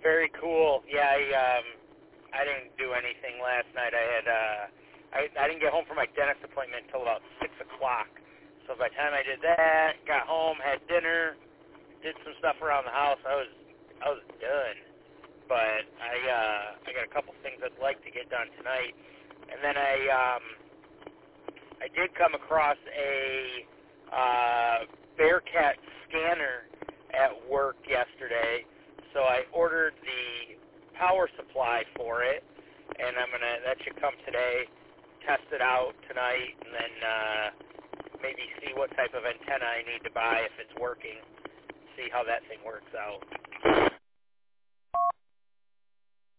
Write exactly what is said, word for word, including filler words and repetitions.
Very cool. Yeah, I um, I didn't do anything last night. I had uh, I I didn't get home from my dentist appointment until about six o'clock. So by the time I did that, got home, had dinner, did some stuff around the house, I was I was done. But I uh, I got a couple things I'd like to get done tonight, and then I um, I did come across a uh, Bearcat scanner at work yesterday. So I ordered the power supply for it, and I'm gonna that should come today. Test it out tonight, and then uh, maybe see what type of antenna I need to buy if it's working. See how that thing works out.